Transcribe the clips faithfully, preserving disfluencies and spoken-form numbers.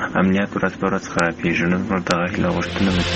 امنیت ورځ په ورځ ښه پیژنو، دغه هیله غوښتنه مې.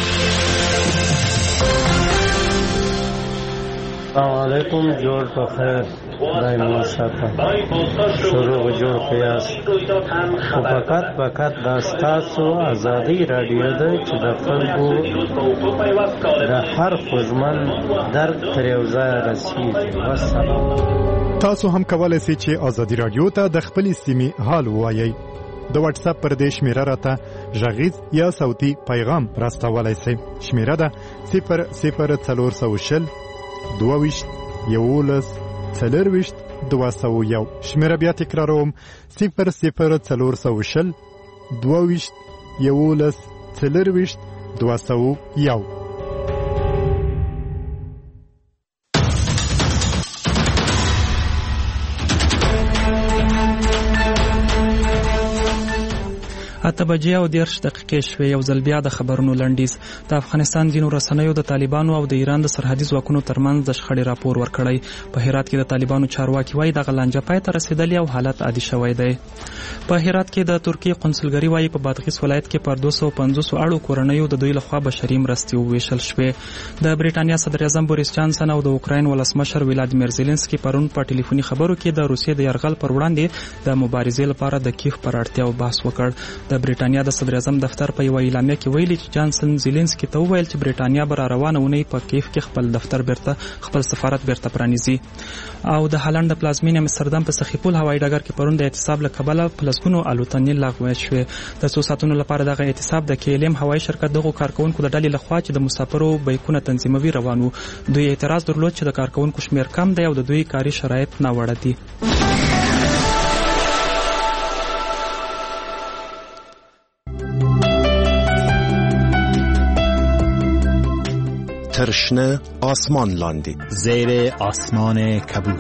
السلام علیکم، جوړ په خیر، خدای مو وساته، شروع جوړ په یاست. خو فقط فقط دا ستاسو ازادي راډیو ده چې د خلکو د هر خوږمن درد تر یو ځایه رسېږي. والسلام. تاسو هم کولی شئ چې ازادي راډیو ته د خپلې سیمې حال ووایئ. د واتس اپ پر دې شمیره راته غږیز یا صوتي پیغام راستولی شئ. شمیره ده صفر صفر څلور سوه شل دوه ویشت یولس څلرویشت دوه سوه یو. شمیره بیا تکراروم، صفر صفر څلور سوه شل دوه ویشت یولس څلرویشت دوه سوه یو. اته بجې او دېرش دقیقې شوې. یو ځل بیا د خبرونو لنډیز. د افغانستان ځینو رسنیو د طالبانو او د ایران د سرحدي ځواکونو ترمنځ د شخړې راپور ورکړی. په هرات کې د طالبانو چارواکي وایي دغه لانجه پای ته رسېدلې او حالت عادي شوی دی. په هرات کې د ترکیې قونسلګري وایي په بادغیس ولایت کې پر دوه سوه پنځوس اړو کورنیو د دوی لخوا بشري مرستې وویشل شوې. د برېټانیا صدر اعظم بوریس جانسن او د اوکراین ولسمشر ولادیمیر زيلنسکي پرون په ټلیفوني خبرو کې د روسیې د یرغل پر وړاندې د مبارزې لپاره د کیف پر اړتیاو بحث وکړ. د برېټانیا د صدر اعظم دفتر په یوه اعلامیه کې ویلي چې جانسن زيلنسکي ته وویل چې برېټانیا به را روانه اونۍ په کیف کې خپل دفتر بیرته خپل سفارت بیرته پرانیزي. او د هالند د پلازمینې امستردام په سخیپول هوایي ډګر کې پرون د اعتصاب له کبله په لسګونو الوتنې لغوه شوې. د څو ساعتونو لپاره دغه اعتصاب د کیلم هوایي شرکت دغو کارکونکو د ډلې لخوا چې د مسافرو بیکونه تنظیموي روان وو. دوی اعتراض درلود چې د کارکونکو شمیر کم دی او د دوی کاري شرایط ناوړه دي. ترشنه آسمان لاندې زیر آسمان کبود.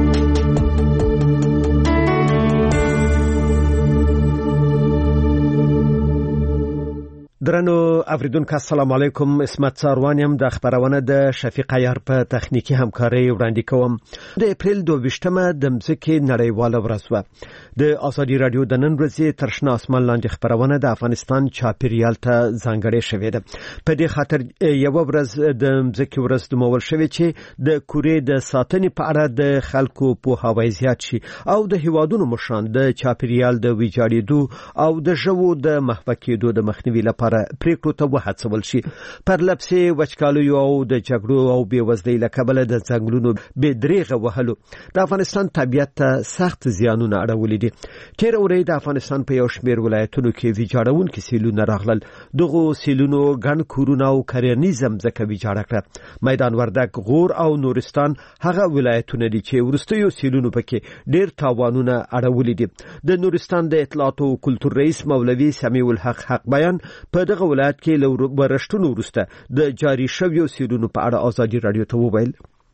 درنو اوریدونکو السلام علیکم. اسمت ساروانیم د خبرونه د شفیق عیار په تخنیکی همکاري وړاندې کوم. د اپریل دوه ویشتمه د مځکې نړیواله ورځ و. د ازادي رادیو د نن ورځې ترشنه آسمان لاندې خبرونه د افغانستان چاپیریال ته ځانګړې شوې ده. په دې خاطر یو ورځ د مځکې ورځ د مول شوې چې د کورې د ساتنې په اړه د خلکو پوهاوی زیات شي او د هیوادونو مشران د چاپیریال د ویجاړېدو او د ژوو د محو کېدو د مخنیوي لپاره پریکړو ته وهڅول شي. پر لپسې وچکالیو او د جګړو او بېوزلۍ له کبله د ځنګلونو بې دریغه وهلو د افغانستان طبیعت ته سخت زیانونه اړولي دي. تېره اونۍ د افغانستان په یو شمېر ولایتونو کې ویجاړونکي سیلونه راغلل. دغو سیلونو ګڼ کورونه او کرنیزه مځکه ویجاړه کړه. میدان وردګ، غور او نورستان هغه ولایتونه دي چې وروستیو سیلونو پکې ډېر تاوانونه اړولي دي. د نورستان د اطلاعات او کلتور رئیس مولوي سمیع الحق حق بیان په دغه ولایت کې له ورشتونو وروسته د جاری شویو سیلونو په اړه ازادي رادیو ته وویل.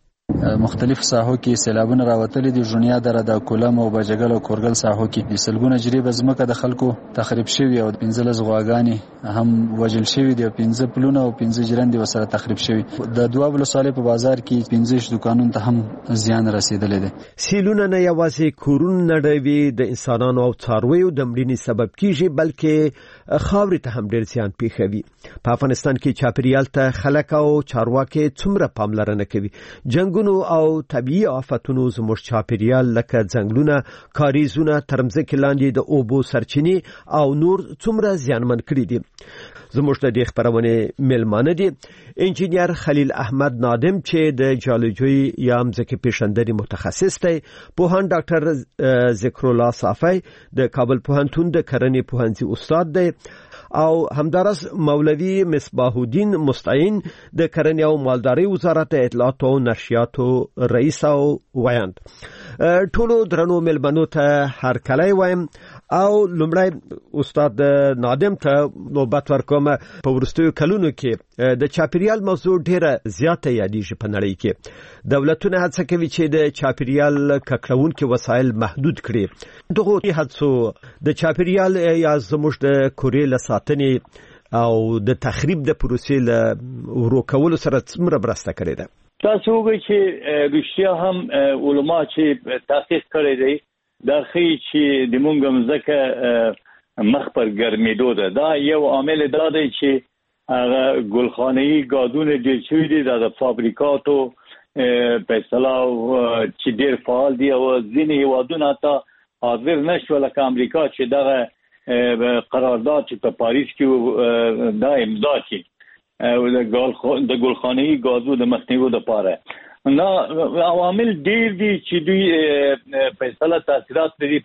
مختلف ساحو کې سیلابونه راوتلي دي. ژونیا دره د کولم او بجګل او کورګل ساحو کې د سلګونه جریب ځمکه د خلکو تخریب شوی او پنځلس غواګانی هم وژل شوی دي او پنځه پلونه او پنځه جرندې وسره تخریب شوی. د دوه ولسوالۍ په بازار کې پنځه دکانونو ته هم زیان رسیدلی دی. سیلونه نه یوازې کورونه نړوي، د انسانانو او څارویو د مړینې سبب کیږي، بلکې خاورې ته هم ډېر زیان پیښوي. په افغانستان کې چاپیریال ته خلک او چارواکي څومره پاملرنه کوي. جنگونو او طبيعي آفتونو زموږ چاپیریال لکه ځنګلونه، کاریزونه، ترمځکې لاندې د اوبو سرچینې او نور څومره زیانمن کړي دي. زموږ د دې خبرونه ملمانه دي انجینیر خلیل احمد نادم چې د جیولوژي یا مځکې پیژندنې متخصص دی، پوهاند ډاکټر ذکر الله صافی د کابل پوهنتون د کرنې پوهنځي استاد دی او همدارس مولوی مصباح الدین مستعین د کرنې او مالدارۍ وزارت اطلاعات او نشریاتو رئیس او ویاند. ټولو درنو ملمنو ته هر کله وایم او لمړی استاد نادم ته نوبت ورکوم. په ورستیو کلونو کې د چاپیریال موضوع ډیره زیاته یادېږي په نړۍ کې. دولتونه هڅه کوي چې د چاپیریال ککړونکي وسایل محدود کړي. دغه هڅو د چاپیریال یا زموږ د کورې له ساتنې او د تخریب د پروسې له ورو کولو سره څومره مرسته کړې ده؟ تاسو وګورئ چې رښتیا هم علما چې تحقیق کړی دی دا ښیي چې د موږ مځکه مخ پر ګرمېدو ده. دا یو عامل دا دی چې هغه ګلخانه‌ای غازونه ډېر شوي دي د فابریکاتو په اصطلاح چې ډېر فعال دي او ځینې هیوادونه ته حاضر نشول لکه امریکا چې دغه قرارداد چې په پاریس کې دا امضا کړي د ګلخانه‌ای غازو د مخنیوي لپاره. نو عوامل ډېر دي چې دوی په اصطلاح تاثیرات لري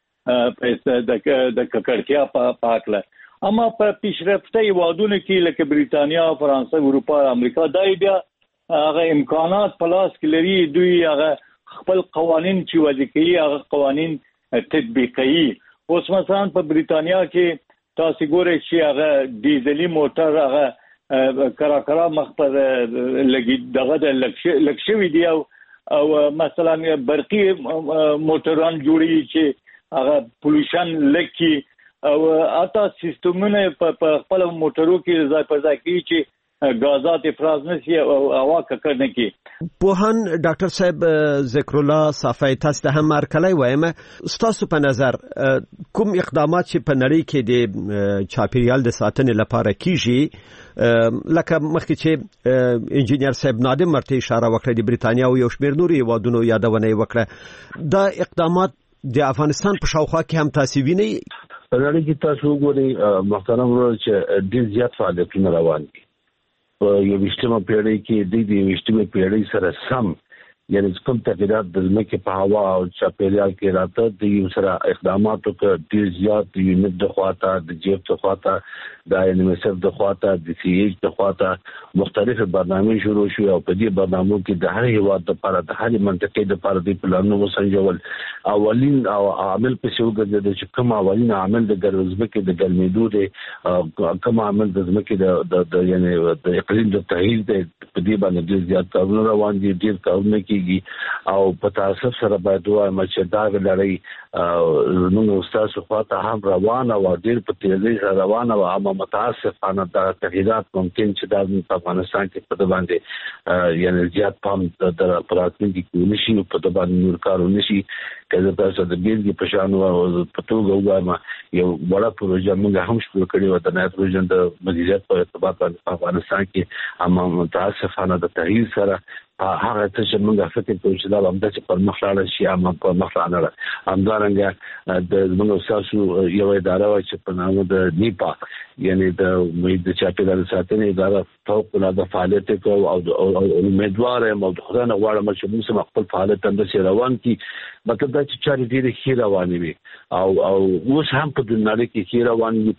د د ککړتیا په پاکله. اما په پیشرفته هیوادونو کې لکه بریتانیا، فرانسه، اروپا، امریکا دای بیا هغه امکانات په لاس کې لري، دوی هغه خپل قوانين چې وضع کوي هغه قوانين تطبیقوي. اوس مثلا په بریتانیا کې تاسو ګورئ چې هغه ډیزلي موټر هغه کرا کرا مخ پر لګي دغه د لکشوي دی او او مثلا برقي موټران جوړي چې هغه پولوشن لکي او اته سیستمونه په خپل موټرو کې ځای په ځای کې چې غازات افراز نشي او هوا ککړ نه کی. پوهان ډاکټر صاحب ذکر الله صافی تاسو ته هم مرکلای وایم، ستاسو په نظر کوم اقدامات چې په نړۍ کې د چاپیریال د ساتنې لپاره کیږي، لکه مخکې چې انجینیر صاحب نادم مرته اشاره وکړه د بریتانیا او یو شمېر نورو هیوادونو یادونه وکړه، دا اقدامات د افغانستان په شاوخوا کې هم تاسو وینئ؟ په نړۍ کې تاسو وګورئ محترم ورور چې ډېر زیات فعالیتونه روان دي. په یویشتمه پیړۍ کې د دې یویشتمه پیړۍ سره سم یعنی کوم تغیرات د ځمکې په هوا او چاپیریال کې راته د یو سره اقداماتو کې ډېر زیات یونټ د خواته د جیب د خواته د انیمیسف د خواته د سی ایچ د خواته مختلف برنامه شروع شو او په دې برنامو کې د هر هیواد لپاره د هر منطقې لپاره د پلانونو وسنجول. اولین او عامل په څو ګرځي چې کوم اولین عامل د ګرځبکې د ګرمېدو دی، کوم عامل د ځمکې د یعنی د اقلیم د تغییر دی، په دې باندې ډېر زیات کارونه روان دي، ډېر کارونه کیږي او په تاسف سره باید وایم چې دا لړۍ نو تاسو خواته هم روانه او ډېر په تیزی سره روانه او اما متاسفانه دا تغیرات ممکن چې د افغانستان کې په باندې یعنی زیات پام د پراتنګي کې نشي په د باندې نور کارونه نشي کله تاسو د بیلګې په شان او په توګه وایم یو وړه پروژه موږ هم شروع کړې و د نایب پروژه د مدیریت په ارتباط باندې افغانستان کې اما متاسفانه د تغییر سره هغه څه چې موږ فکر کوو چې دا هم د پر مخ لاړ شي اما په مخ لاړ همدارنګه د موږ تاسو یو اداره و چې په نامه د نیپا یعنی د مې د چاپیریال ساتنې اداره فوق العاده فعالیت کوي او امیدوار یم او خدای نه غواړم چې موږ خپل فعالیت اندازې روان کی مطلب دا چې چاري ډېرې ښې روانې وي او او اوس هم په دنیا کې ښې روانې